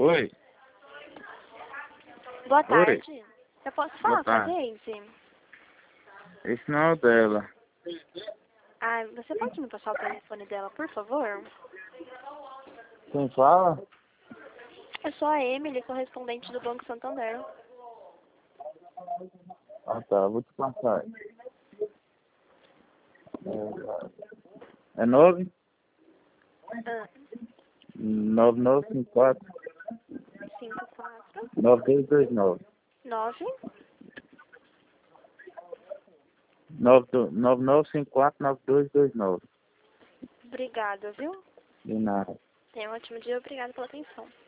Oi. Boa tarde. Oi. Eu posso falar Boa com a tarde. Daisy? Esse não é o dela. Ah, você pode me passar o telefone dela, por favor? Quem fala? Eu sou a Emily, correspondente do Banco Santander. Ah, tá. Vou te passar. É 9 Ah, 9954 54 9229 9. 9954 9229. Obrigada, viu? De nada. Tenha um ótimo dia. Obrigada pela atenção.